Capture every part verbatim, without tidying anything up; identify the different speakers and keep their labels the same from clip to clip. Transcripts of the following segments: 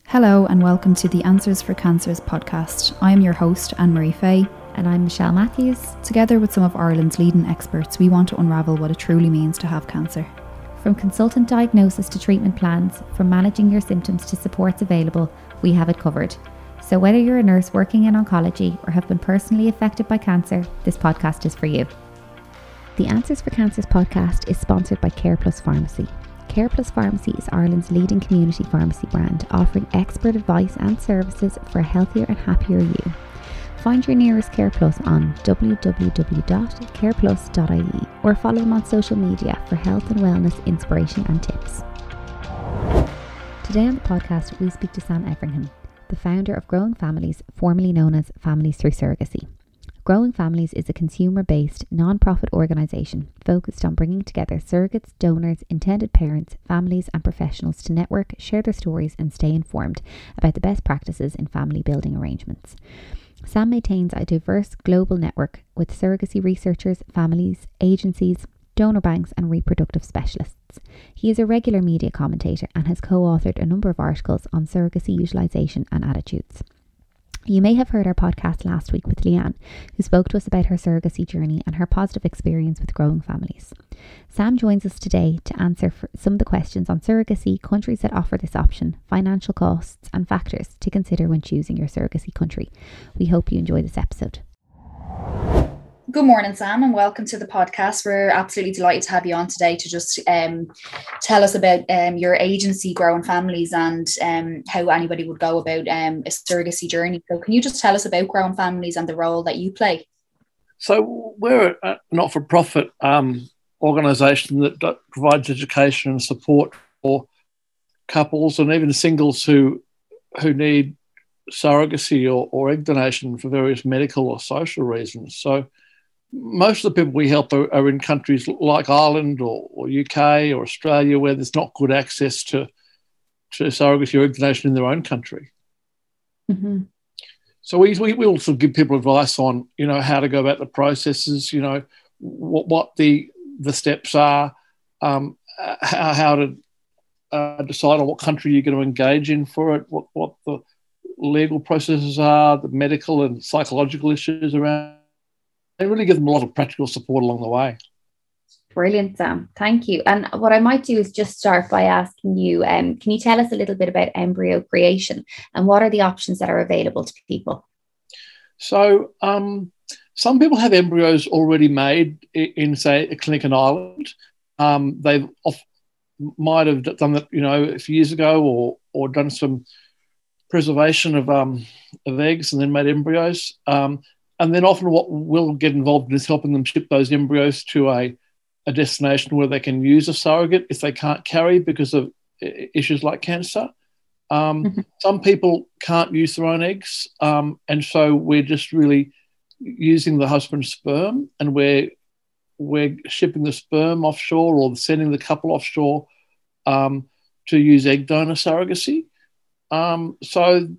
Speaker 1: Hello and welcome to the Answers for Cancers podcast. I am your host, Anne-Marie Fay.
Speaker 2: And I'm Michelle Matthews.
Speaker 1: Together with some of Ireland's leading experts, we want to unravel what it truly means to have cancer.
Speaker 2: From consultant diagnosis to treatment plans, from managing your symptoms to supports available, we have it covered. So whether you're a nurse working in oncology or have been personally affected by cancer, this podcast is for you. The Answers for Cancers podcast is sponsored by CarePlus Pharmacy. CarePlus Pharmacy is Ireland's leading community pharmacy brand, offering expert advice and services for a healthier and happier you. Find your nearest CarePlus on w w w dot careplus dot i e or follow them on social media for health and wellness inspiration and tips. Today on the podcast, we speak to Sam Everingham, the founder of Growing Families, formerly known as Families Through Surrogacy. Growing Families is a consumer-based, non-profit organisation focused on bringing together surrogates, donors, intended parents, families and professionals to network, share their stories and stay informed about the best practices in family building arrangements. Sam maintains a diverse global network with surrogacy researchers, families, agencies, donor banks and reproductive specialists. He is a regular media commentator and has co-authored a number of articles on surrogacy utilisation and attitudes. You may have heard our podcast last week with Leanne, who spoke to us about her surrogacy journey and her positive experience with Growing Families. Sam joins us today to answer for some of the questions on surrogacy, countries that offer this option, financial costs and factors to consider when choosing your surrogacy country. We hope you enjoy this episode.
Speaker 3: Good morning, Sam, and welcome to the podcast. We're absolutely delighted to have you on today to just um, tell us about um, your agency, Growing Families, and um, how anybody would go about um, a surrogacy journey. So can you just tell us about Growing Families and the role that you play?
Speaker 4: So we're a not-for-profit um, organisation that provides education and support for couples and even singles who who need surrogacy or, or egg donation for various medical or social reasons. So most of the people we help are, are in countries like Ireland or, or U K or Australia where there's not good access to, to surrogacy or egg donation in their own country.
Speaker 3: Mm-hmm.
Speaker 4: So we, we we also give people advice on, you know, how to go about the processes, you know, what what the the steps are, um, how, how to uh, decide on what country you're going to engage in for it, what what the legal processes are, the medical and psychological issues around. They really give them a lot of practical support along the way.
Speaker 2: Brilliant, Sam. Thank you. And what I might do is just start by asking you, um, can you tell us a little bit about embryo creation and what are the options that are available to people?
Speaker 4: So um, some people have embryos already made in, in say, a clinic in Ireland. Um, they might have done that, you know, a few years ago or or done some preservation of um, of eggs and then made embryos. Um, and then often what we'll get involved in is helping them ship those embryos to a, a destination where they can use a surrogate if they can't carry because of issues like cancer. Um, mm-hmm. Some people can't use their own eggs, um, and so we're just really using the husband's sperm, and we're we're shipping the sperm offshore or sending the couple offshore um, to use egg donor surrogacy. Um, so,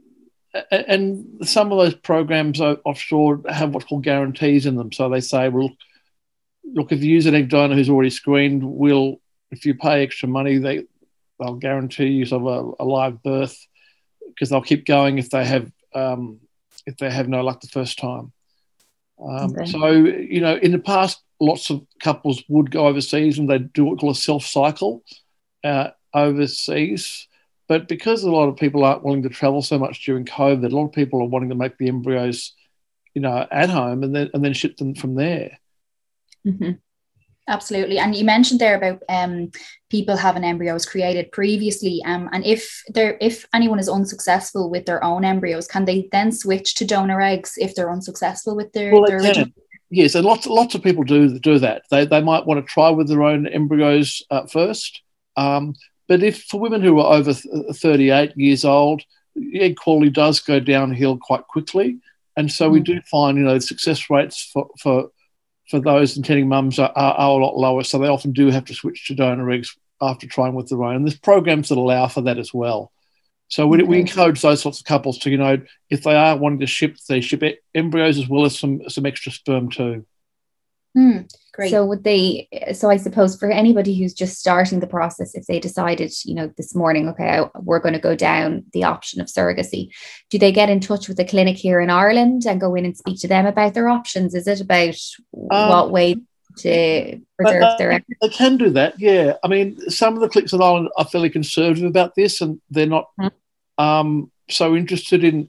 Speaker 4: and some of those programs offshore have what's called guarantees in them. So they say, well, look, if you use an egg donor who's already screened, we'll, if you pay extra money, they, they'll guarantee you sort of a, a live birth because they'll keep going if they have um, if they have no luck the first time. Um, okay. So, you know, in the past, lots of couples would go overseas and they'd do what we call a self-cycle uh, overseas. But because a lot of people aren't willing to travel so much during COVID, a lot of people are wanting to make the embryos, you know, at home and then and then ship them from there.
Speaker 3: Mm-hmm. Absolutely. And you mentioned there about um, people having embryos created previously. Um, and if there, if anyone is unsuccessful with their own embryos, can they then switch to donor eggs if they're unsuccessful with their,
Speaker 4: well,
Speaker 3: their original?
Speaker 4: Yes, and lots lots of people do do that. They they might want to try with their own embryos uh, first. Um, But if for women who are over thirty-eight years old, egg quality does go downhill quite quickly. And so mm. we do find, you know, success rates for for, for those intending mums are, are, are a lot lower. So they often do have to switch to donor eggs after trying with their own. And there's programs that allow for that as well. So we, okay. we encourage those sorts of couples to, you know, if they are wanting to ship, they ship embryos as well as some, some extra sperm too.
Speaker 3: Mm, great.
Speaker 2: So would they, so I suppose for anybody who's just starting the process, if they decided, you know, this morning, okay, I, we're going to go down the option of surrogacy, do they get in touch with the clinic here in Ireland and go in and speak to them about their options? Is it about um, what way to preserve
Speaker 4: uh,
Speaker 2: their...
Speaker 4: They can do that, yeah. I mean, some of the clinics in Ireland are fairly conservative about this, and they're not mm-hmm. um, so interested in,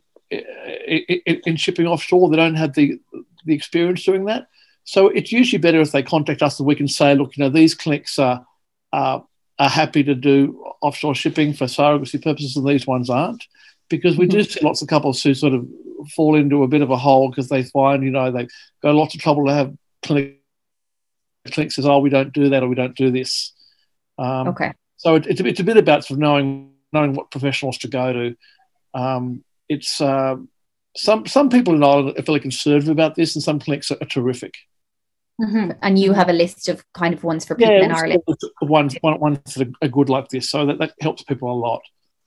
Speaker 4: in in shipping offshore. They don't have the the experience doing that. So it's usually better if they contact us and we can say, look, you know, these clinics are, uh, are happy to do offshore shipping for surrogacy purposes and these ones aren't, because we mm-hmm. do see lots of couples who sort of fall into a bit of a hole because they find, you know, they go lots of trouble to have clinic, clinic says, oh, we don't do that or we don't do this. Um,
Speaker 2: okay.
Speaker 4: So it, it's, a, it's a bit about sort of knowing, knowing what professionals to go to. Um, it's uh, some, some people in Ireland are fairly conservative about this and some clinics are, are terrific.
Speaker 2: Mm-hmm. And you have a list of kind of ones for people
Speaker 4: yeah,
Speaker 2: in Ireland.
Speaker 4: Ones, one, ones that are good like this, so that, that helps people a lot.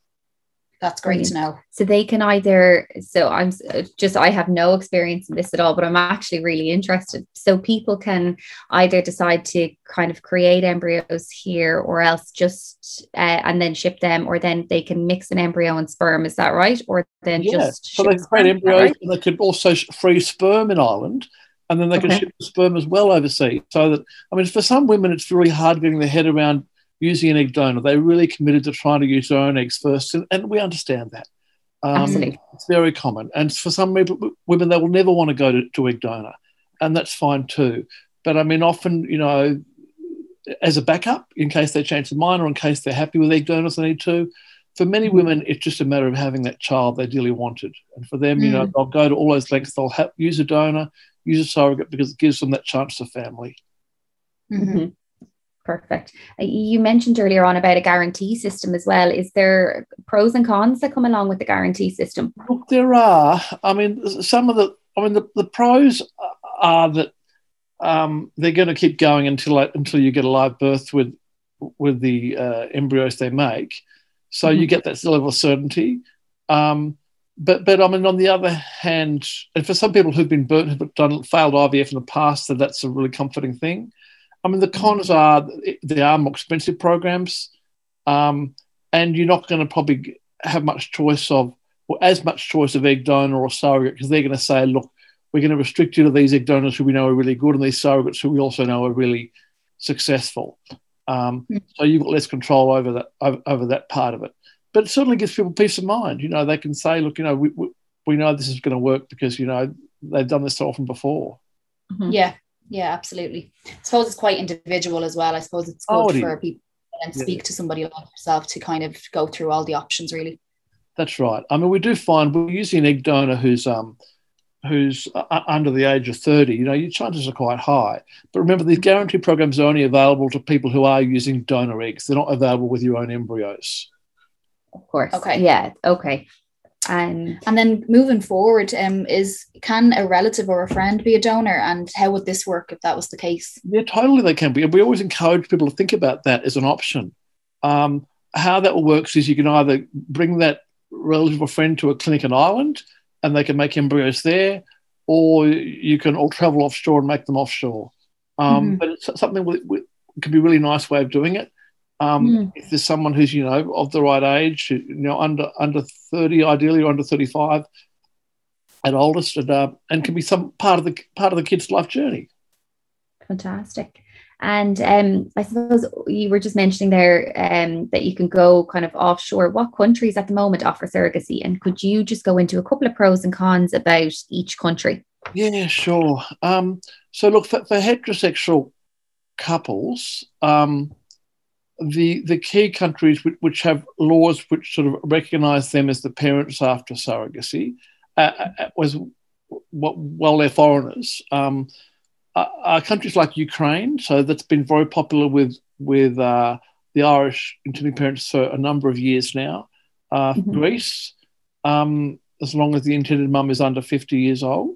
Speaker 3: That's great to know.
Speaker 2: So they can either, so I'm just, I have no experience in this at all, but I'm actually really interested. So people can either decide to kind of create embryos here or else just, uh, and then ship them, or then they can mix an embryo and sperm. Is that right? Or then
Speaker 4: yeah.
Speaker 2: just
Speaker 4: so they can create embryos, right? And they could also free sperm in Ireland. And then they okay. can ship the sperm as well overseas. So that, I mean, for some women, it's really hard getting their head around using an egg donor. They're really committed to trying to use their own eggs first, and, and we understand that. Um,
Speaker 2: Absolutely.
Speaker 4: It's very common. And for some people, women, they will never want to go to, to egg donor, and that's fine too. But, I mean, often, you know, as a backup, in case they change their mind or in case they're happy with egg donors they need to, for many mm. women, it's just a matter of having that child they dearly wanted. And for them, mm. you know, they'll go to all those lengths. They'll have, use a donor, use a surrogate because it gives them that chance to family.
Speaker 2: Mm-hmm. Perfect. You mentioned earlier on about a guarantee system as well. Is there pros and cons that come along with the guarantee system?
Speaker 4: Look, there are. I mean, some of the, I mean, the, the pros are that um, they're going to keep going until until you get a live birth with with the uh, embryos they make. So mm-hmm. you get that level of certainty. Um, But, but I mean, on the other hand, and for some people who've been burnt, who've done failed I V F in the past, so that's a really comforting thing. I mean, the cons are they are more expensive programs, um, and you're not going to probably have much choice of, or as much choice of egg donor or surrogate, because they're going to say, look, we're going to restrict you to these egg donors who we know are really good and these surrogates who we also know are really successful. Um, mm. So you've got less control over that over, over that part of it. But it certainly gives people peace of mind. You know, they can say, look, you know, we we, we know this is going to work because, you know, they've done this so often before.
Speaker 3: Mm-hmm. Yeah, yeah, absolutely. I suppose it's quite individual as well. I suppose it's good oh, it for is. people and speak yeah. to somebody like yourself to kind of go through all the options, really.
Speaker 4: That's right. I mean, we do find we're using an egg donor who's um who's uh, under the age of thirty. You know, your chances are quite high. But remember, these guarantee programs are only available to people who are using donor eggs. They're not available with your own embryos.
Speaker 2: Of course.
Speaker 3: Okay.
Speaker 2: Yeah. Okay. And
Speaker 3: and then moving forward, um, is can a relative or a friend be a donor, and how would this work if that was the case?
Speaker 4: Yeah, totally. They can be. We always encourage people to think about that as an option. Um, how that works is you can either bring that relative or friend to a clinic in Ireland, and they can make embryos there, or you can all travel offshore and make them offshore. Um, mm-hmm. But it's something that could be a really nice way of doing it. Um, mm. If there's someone who's, you know, of the right age, you know, under under thirty, ideally, or under thirty-five at oldest, and, uh, and can be some part of the part of the kid's life journey.
Speaker 2: Fantastic. And um, I suppose you were just mentioning there um, that you can go kind of offshore. What countries at the moment offer surrogacy? And could you just go into a couple of pros and cons about each country?
Speaker 4: Yeah, sure. Um, so look, for, for heterosexual couples, um, the the key countries which, which have laws which sort of recognise them as the parents after surrogacy, uh, was well, they're foreigners. Um, are countries like Ukraine, so that's been very popular with with uh, the Irish intending parents for a number of years now. Uh, mm-hmm. Greece, um, as long as the intended mum is under fifty years old.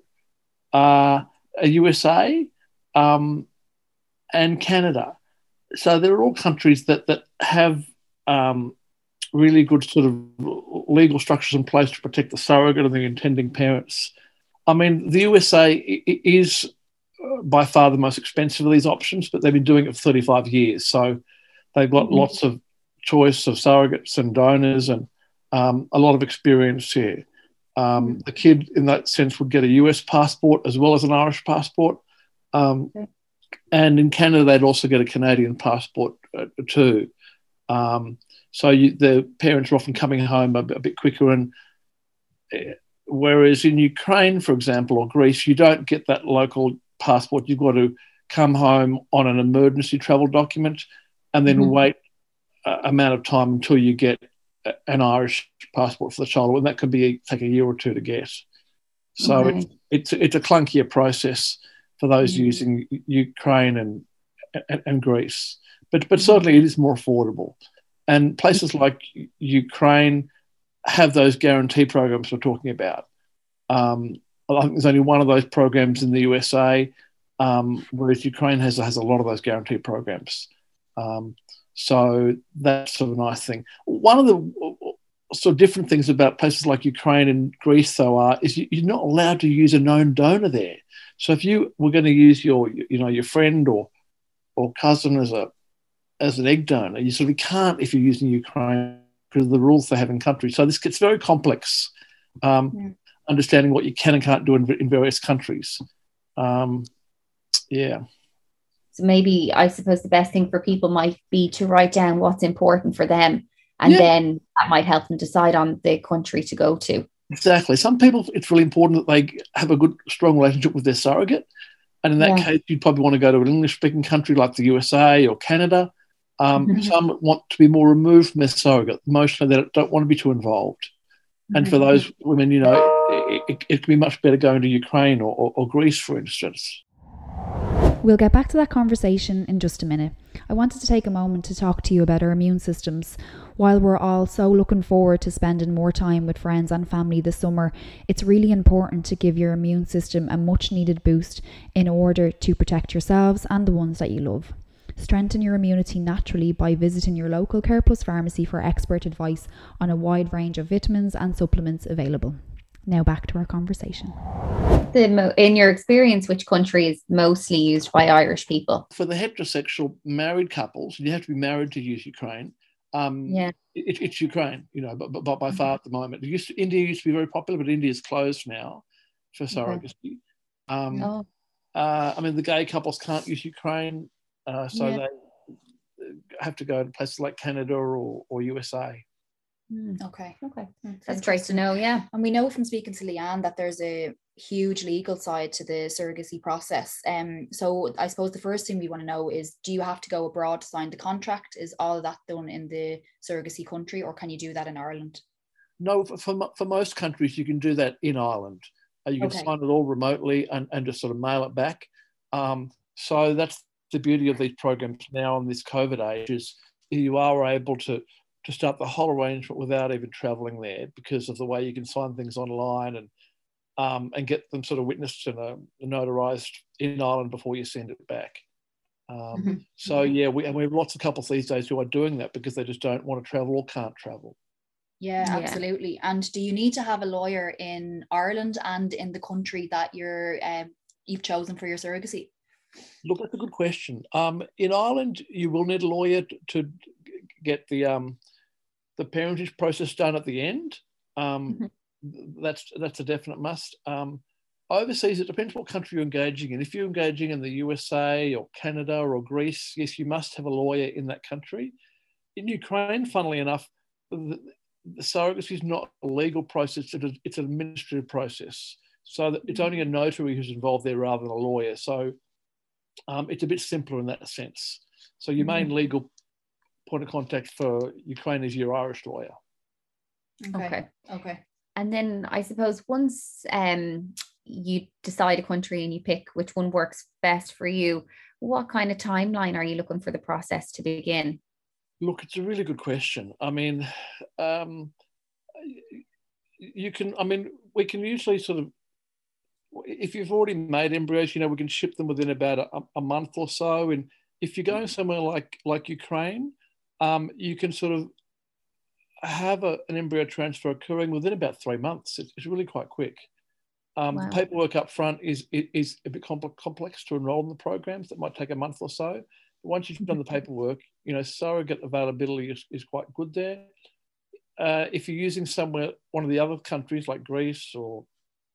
Speaker 4: Uh, U S A, um, and Canada. So there are all countries that that have um, really good sort of legal structures in place to protect the surrogate and the intending parents. I mean, the U S A is by far the most expensive of these options, but they've been doing it for thirty-five years. So they've got mm-hmm. lots of choice of surrogates and donors and um, a lot of experience here. Um, mm-hmm. The kid, in that sense, would get a U S passport as well as an Irish passport. Um, okay. And in Canada, they'd also get a Canadian passport uh, too. Um, so you, the parents are often coming home a, a bit quicker. And uh, whereas in Ukraine, for example, or Greece, you don't get that local passport. You've got to come home on an emergency travel document and then mm-hmm. wait a amount of time until you get a, an Irish passport for the child. And that can be take a year or two to get. So okay. it's, it's, it's a clunkier process for those mm-hmm. using Ukraine and, and, and Greece. But, but certainly it is more affordable. And places like Ukraine have those guarantee programs we're talking about. Um, I think there's only one of those programs in the U S A, um, whereas Ukraine has, has a lot of those guarantee programs. Um, so that's sort of a nice thing. One of the sort of different things about places like Ukraine and Greece, though, are is you, you're not allowed to use a known donor there. So if you were going to use your, you know, your friend or or cousin as a as an egg donor, you sort of can't if you're using Ukraine because of the rules they have in countries. So this gets very complex, um, yeah. understanding what you can and can't do in, in various countries. Um, yeah.
Speaker 2: So maybe I suppose the best thing for people might be to write down what's important for them, and yeah. then that might help them decide on the country to go to.
Speaker 4: Exactly. Some people, it's really important that they have a good, strong relationship with their surrogate. And in that yeah. case, you'd probably want to go to an English-speaking country like the U S A or Canada. Um, mm-hmm. Some want to be more removed from their surrogate. Emotionally, they don't want to be too involved. Mm-hmm. And for those women, you know, it, it, it can be much better going to Ukraine or, or, or Greece, for instance.
Speaker 1: We'll get back to that conversation in just a minute. I wanted to take a moment to talk to you about our immune systems. While we're all so looking forward to spending more time with friends and family this summer, it's really important to give your immune system a much needed boost in order to protect yourselves and the ones that you love. Strengthen your immunity naturally by visiting your local Care Plus pharmacy for expert advice on a wide range of vitamins and supplements available. Now back to our conversation.
Speaker 2: The mo- in your experience, which country is mostly used by Irish people?
Speaker 4: For the heterosexual married couples, you have to be married to use Ukraine. Um, yeah, it, it's Ukraine, you know, but, but, but by mm-hmm. far at the moment. It used to, India used to be very popular, but India is closed now for surrogacy. Okay. Um, oh. uh, I mean, the gay couples can't use Ukraine, uh, so yeah. they have to go to places like Canada or, or U S A.
Speaker 3: Mm, okay, okay. That's,
Speaker 2: That's great to know, yeah.
Speaker 3: And we know from speaking to Leanne that there's a huge legal side to the surrogacy process. Um, so I suppose the first thing we want to know is, do you have to go abroad to sign the contract? Is all of that done in the surrogacy country, or can you do that in Ireland?
Speaker 4: No, for, for, for most countries, you can do that in Ireland. Uh, you can okay. sign it all remotely and, and just sort of mail it back. Um, so that's the beauty of these programs now in this COVID age, is you are able to to start the whole arrangement without even travelling there, because of the way you can sign things online and um, and get them sort of witnessed and uh, notarised in Ireland before you send it back. Um, mm-hmm. So, yeah, we, and we have lots of couples these days who are doing that because they just don't want to travel or can't travel.
Speaker 3: Yeah, absolutely. Yeah. And do you need to have a lawyer in Ireland and in the country that you're um, you've chosen for your surrogacy?
Speaker 4: Look, that's a good question. Um, in Ireland, you will need a lawyer to, to get the um, the parentage process done at the end. Um, mm-hmm. That's that's a definite must. Um, overseas, it depends what country you're engaging in. If you're engaging in the U S A or Canada or Greece, yes, you must have a lawyer in that country. In Ukraine, funnily enough, the, the surrogacy is not a legal process, it's an administrative process. So that it's only a notary who's involved there rather than a lawyer. So um, it's a bit simpler in that sense. So your main mm-hmm. legal point of contact for Ukraine is your Irish lawyer.
Speaker 2: Okay. Okay.
Speaker 3: okay.
Speaker 2: And then I suppose once um, you decide a country and you pick which one works best for you, what kind of timeline are you looking for the process to begin?
Speaker 4: Look, it's a really good question. I mean, um, you can, I mean, we can usually sort of, if you've already made embryos, you know, we can ship them within about a, a month or so. And if you're going somewhere like, like Ukraine, um, you can sort of have a, an embryo transfer occurring within about three months. It's, it's really quite quick. Um,
Speaker 2: Wow.
Speaker 4: The paperwork up front is is a bit complex to enrol in the programs. That might take a month or so. But once you've done the paperwork, you know, surrogate availability is, is quite good there. Uh, if you're using somewhere, one of the other countries like Greece or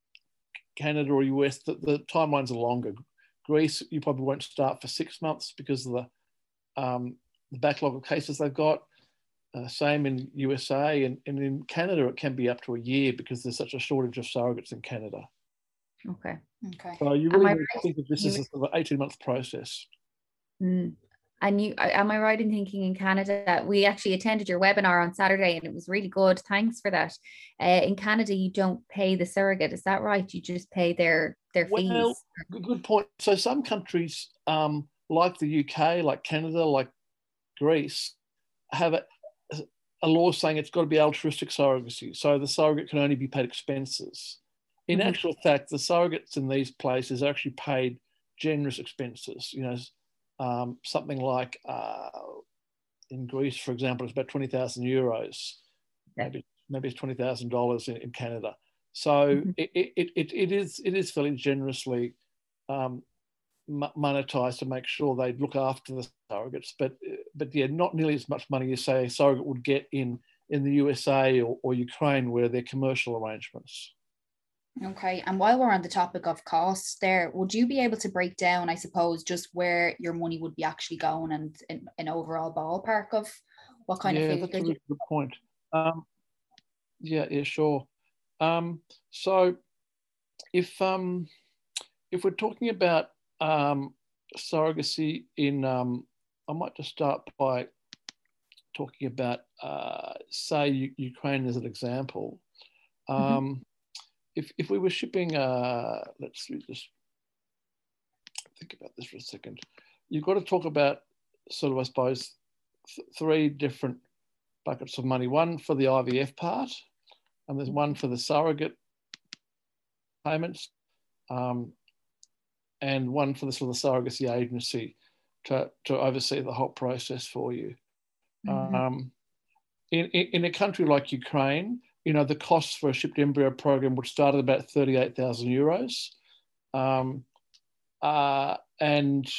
Speaker 4: Canada or U S, the, the timelines are longer. Greece, you probably won't start for six months because of the um, the backlog of cases they've got. Uh, same in U S A, and, and in Canada it can be up to a year because there's such a shortage of surrogates in Canada.
Speaker 2: Okay.
Speaker 3: Okay.
Speaker 4: So you
Speaker 2: Am
Speaker 4: really
Speaker 2: I
Speaker 4: need to
Speaker 2: right?
Speaker 4: think of this
Speaker 2: You-
Speaker 4: as a sort of eighteen month process.
Speaker 2: Mm. And you, am I right in thinking in Canada, we actually attended your webinar on Saturday and it was really good. Thanks for that. Uh, in Canada, you don't pay the surrogate. Is that right? You just pay their, their
Speaker 4: Well,
Speaker 2: fees.
Speaker 4: good good point. So some countries, um, like the U K, like Canada, like Greece, have a, a law saying it's got to be altruistic surrogacy. So the surrogate can only be paid expenses. In
Speaker 2: Mhm.
Speaker 4: actual fact, the surrogates in these places are actually paid generous expenses. You know, um, something like uh, in Greece, for example, it's about twenty thousand euros.
Speaker 2: Okay.
Speaker 4: Maybe maybe it's twenty thousand dollars in, in Canada. So
Speaker 2: Mhm.
Speaker 4: it, it, it, it is it is fairly generously um, monetized to make sure they look after the surrogates, but but yeah, not nearly as much money as say a surrogate would get in in the U S A or, or Ukraine, where they're commercial arrangements.
Speaker 3: Okay. And while we're on the topic of costs there, would you be able to break down, I suppose, just where your money would be actually going and in an overall ballpark of what kind
Speaker 4: yeah,
Speaker 3: of
Speaker 4: that's a
Speaker 3: figures?
Speaker 4: really good point. Um, yeah, yeah, sure. Um, so if um, if we're talking about um, surrogacy in, um, I might just start by talking about, uh, say, U- Ukraine as an example. Um, if if we were shipping, uh, let's just think about this for a second. You've got to talk about sort of, I suppose, th- three different buckets of money. One for the I V F part, and there's one for the surrogate payments, um, and one for the sort of surrogacy agency to, to oversee the whole process for you.
Speaker 2: Mhm.
Speaker 4: Um, in, in, in a country like Ukraine, you know, the costs for a shipped embryo program would start at about thirty-eight thousand euros. Um, uh, and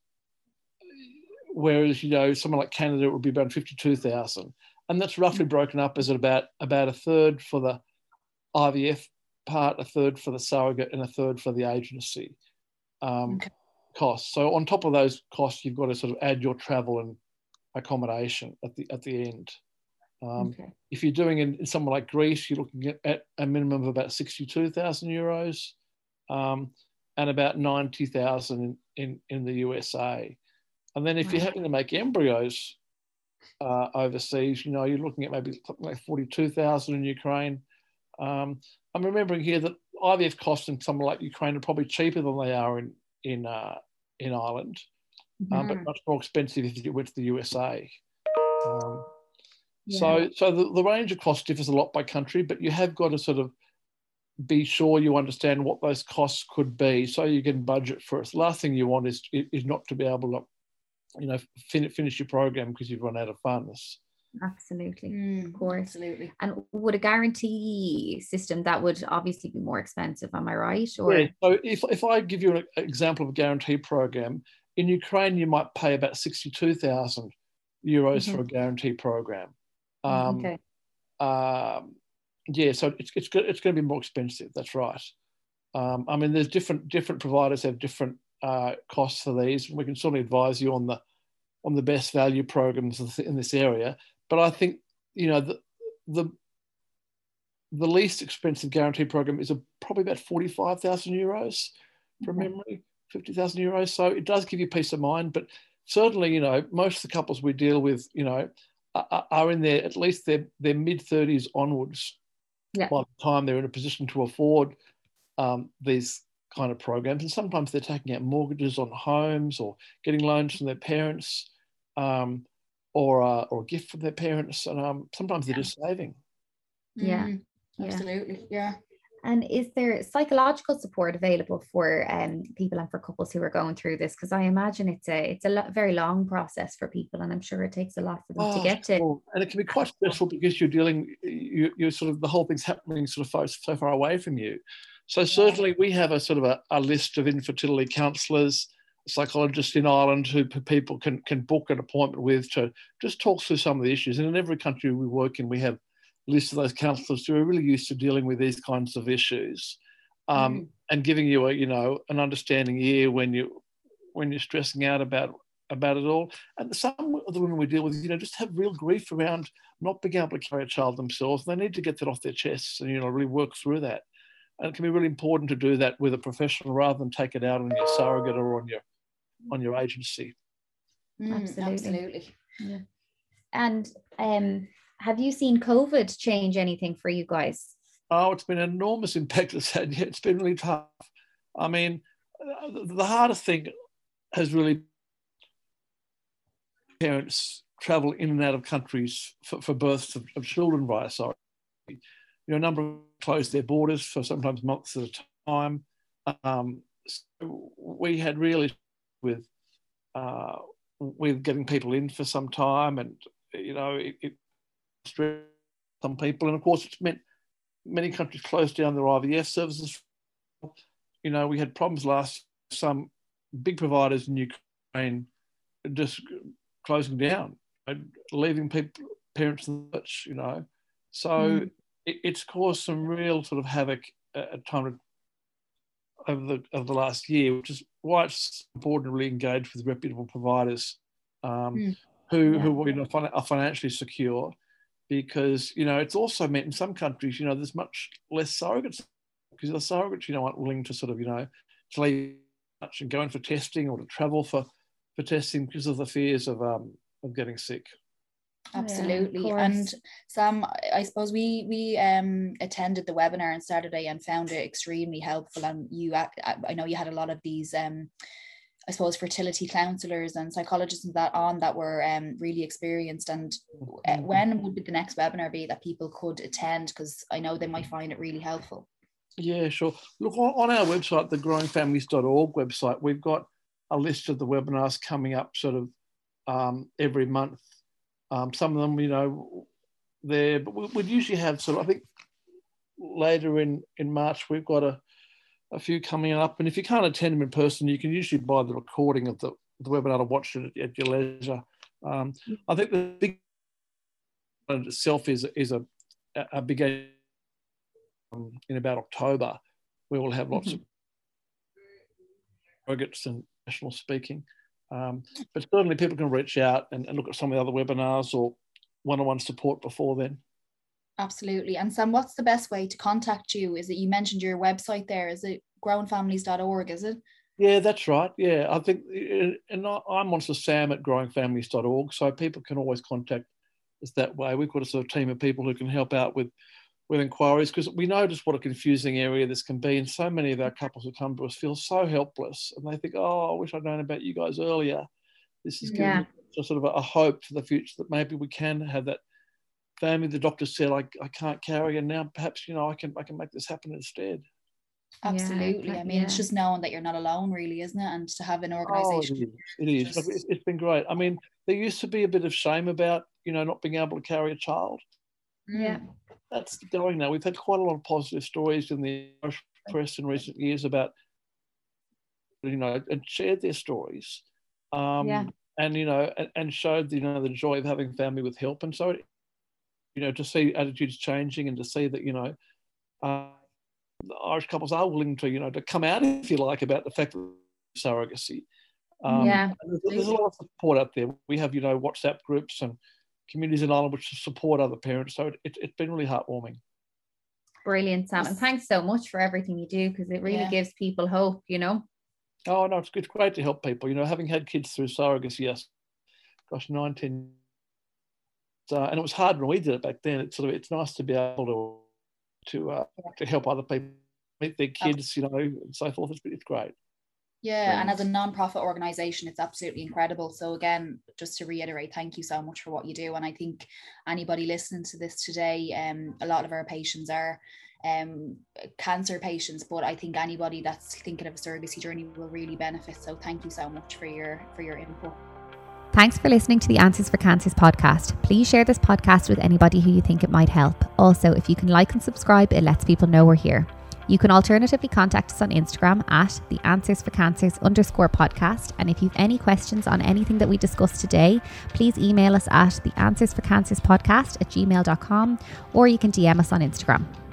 Speaker 4: whereas, you know, someone like Canada, it would be about fifty-two thousand. And that's roughly broken up as about, about a third for the I V F part, a third for the surrogate, and a third for the agency um,
Speaker 3: Okay.
Speaker 4: costs. So on top of those costs, you've got to sort of add your travel and accommodation at the at the end. Um,
Speaker 2: Okay.
Speaker 4: If you're doing it in somewhere like Greece, you're looking at, at a minimum of about sixty-two thousand euros um, and about ninety thousand in, in, in the U S A. And then if
Speaker 2: Wow.
Speaker 4: you're having to make embryos uh, overseas, you know, you're looking at maybe something like forty-two thousand in Ukraine. Um, I'm remembering here that I V F costs in somewhere like Ukraine are probably cheaper than they are in in uh, in Ireland, um, but
Speaker 3: Mhm.
Speaker 4: much more expensive if you went to the U S A. Um,
Speaker 2: Yeah.
Speaker 4: So, so the, the range of costs differs a lot by country, but you have got to sort of be sure you understand what those costs could be, so you can budget for it. The last thing you want is is not to be able to, you know, fin- finish your program because you've run out of funds.
Speaker 2: Absolutely.
Speaker 3: Mm,
Speaker 2: Of course.
Speaker 3: Absolutely.
Speaker 2: And would a guarantee system, that would obviously be more expensive, am I right? Or
Speaker 4: Yeah. So if if I give you an example of a guarantee program in Ukraine, you might pay about sixty-two thousand euros
Speaker 2: Mhm.
Speaker 4: for a guarantee program. Um,
Speaker 2: Okay.
Speaker 4: um, yeah, so it's it's go- it's going to be more expensive. That's right. Um, I mean, there's different different providers have different uh, costs for these. We can certainly advise you on the on the best value programs in this area. But I think, you know, the the the least expensive guarantee program is a, probably about forty-five thousand euros from
Speaker 2: Okay.
Speaker 4: memory, fifty thousand euros. So it does give you peace of mind. But certainly, you know, most of the couples we deal with, you know, are, are in their, at least their, their mid thirties onwards
Speaker 2: Yeah.
Speaker 4: by the time they're in a position to afford um, these kind of programs. And sometimes they're taking out mortgages on homes or getting loans from their parents um, or, uh, or a gift from their parents. And um, sometimes they're just saving.
Speaker 2: Yeah.
Speaker 3: Mm,
Speaker 2: Yeah.
Speaker 3: Absolutely. Yeah.
Speaker 2: And is there psychological support available for um, people and for couples who are going through this? Because I imagine it's a it's a lo- very long process for people, and I'm sure it takes a lot for them
Speaker 4: oh,
Speaker 2: to get to.
Speaker 4: Sure. And it can be quite stressful because you're dealing, you, you're sort of, the whole thing's happening sort of far, so far away from you. So certainly we have a sort of a, a list of infertility counsellors, psychologists in Ireland who people can, can book an appointment with to just talk through some of the issues. And in every country we work in, we have lists of those counsellors who are really used to dealing with these kinds of issues, um, mm. and giving you a, you know, an understanding ear when you when you're stressing out about about it all. And some of the women we deal with, you know, just have real grief around not being able to carry a child themselves. They need to get that off their chests and, you know, really work through that. And it can be really important to do that with a professional rather than take it out on your surrogate or on your on your agency.
Speaker 2: Mm, absolutely.
Speaker 3: Absolutely.
Speaker 2: Yeah. And um, have you seen COVID change anything for you guys?
Speaker 4: Oh, it's been an enormous impact it's had. Yeah, it's been really tough. I mean, the hardest thing has really parents travel in and out of countries for, for births of, of children via surrogacy. You know, a number of closed their borders for sometimes months at a time. Um, so we had really with uh, with getting people in for some time, and you know, it, it stressed some people, and of course, it's meant many countries closed down their I V F services. You know, we had problems last. Some big providers in Ukraine just closing down, leaving people, parents in the lurch, you know. So mm. it, it's caused some real sort of havoc at time over the over the last year, which is why it's important to really engage with reputable providers um, mm. who yeah. who you know, are financially secure, because you know it's also meant in some countries, you know, there's much less surrogates because the surrogates, you know, aren't willing to sort of, you know, to leave much and go in for testing or to travel for, for testing because of the fears of um of getting sick.
Speaker 3: Absolutely. Yeah, and Sam, I suppose we we um attended the webinar on Saturday and found it extremely helpful. And you, I know you had a lot of these um I suppose fertility counsellors and psychologists and that on that were um really experienced. And uh, when would be the next webinar be that people could attend? Because I know they might find it really helpful.
Speaker 4: Yeah, sure. Look, on our website, the growing families dot org website, we've got a list of the webinars coming up sort of um, every month. Um, some of them, you know, there, but we, we'd usually have sort of, I think later in, in March, we've got a, a few coming up. And if you can't attend them in person, you can usually buy the recording of the, the webinar to watch it at, at your leisure. Um, I think the big one itself is, is a, a big um, in about October, we will have lots mm-hmm. of surrogates and national speaking. Um, but certainly people can reach out and, and look at some of the other webinars or one-on-one support before then.
Speaker 3: Absolutely. And Sam, what's the best way to contact you? Is it, you mentioned your website there, is it growing families dot org, is it?
Speaker 4: Yeah, that's right. Yeah, I think, and I'm on Sam at growing families dot org, so people can always contact us that way. We've got a sort of team of people who can help out with with inquiries, because we know just what a confusing area this can be, and so many of our couples who come to us feel so helpless, and they think, oh, I wish I'd known about you guys earlier. This is
Speaker 2: yeah.
Speaker 4: giving us sort of a, a hope for the future that maybe we can have that family. The doctor said, I, I can't carry, and now perhaps, you know, I can I can make this happen instead.
Speaker 3: Absolutely.
Speaker 2: Yeah,
Speaker 3: I mean,
Speaker 2: yeah.
Speaker 3: it's just knowing that you're not alone, really, isn't it? And to have an organisation.
Speaker 4: Oh, it is. It is. Just... It's, it's been great. I mean, there used to be a bit of shame about, you know, not being able to carry a child.
Speaker 2: Yeah.
Speaker 4: That's going now. We've had quite a lot of positive stories in the press in recent years about, you know, and shared their stories. Um,
Speaker 2: yeah.
Speaker 4: And, you know, and, and showed, you know, the joy of having family with help. And so, you know, to see attitudes changing and to see that, you know, uh, the Irish couples are willing to, you know, to come out, if you like, about the fact of surrogacy. Um,
Speaker 2: yeah.
Speaker 4: There's, there's a lot of support out there. We have, you know, WhatsApp groups and communities in Ireland which support other parents. So it, it, it's been really heartwarming.
Speaker 2: Brilliant, Sam. And thanks so much for everything you do, because it really yeah. gives people hope, you know.
Speaker 4: Oh, no, it's, it's great to help people. You know, having had kids through surrogacy, yes, gosh, nineteen. Uh, and it was hard when we did it back then. It's sort of, it's nice to be able to to uh, to help other people meet their kids, you know, and so forth. It's, it's great.
Speaker 3: Yeah, Brilliant. And as a non-profit organisation, it's absolutely incredible. So again, just to reiterate, thank you so much for what you do. And I think anybody listening to this today, um, a lot of our patients are um, cancer patients, but I think anybody that's thinking of a surrogacy journey will really benefit. So thank you so much for your for your input.
Speaker 2: Thanks for listening to the Answers for Cancers podcast. Please share this podcast with anybody who you think it might help. Also, if you can like and subscribe, it lets people know we're here. You can alternatively contact us on Instagram at the Answers for Cancers underscore podcast. And if you have any questions on anything that we discussed today, please email us at the Answers for Cancers podcast at gmail dot com, or you can D M us on Instagram.